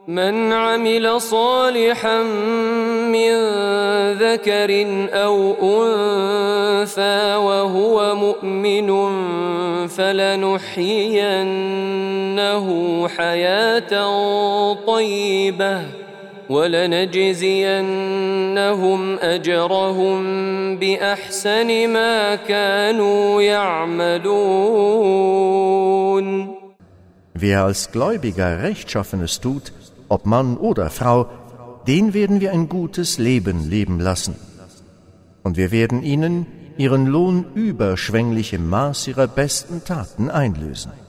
من عمل صالحا من ذكر أو أنثى وهو مؤمن فلنحيينه حياة طيبة ولنجزينهم أجرهم بأحسن ما كانوا يعملون. Wer als Gläubiger Rechtschaffenes tut, ob Mann oder Frau, den werden wir ein gutes Leben leben lassen. Und wir werden ihnen ihren Lohn überschwänglich im Maß ihrer besten Taten einlösen.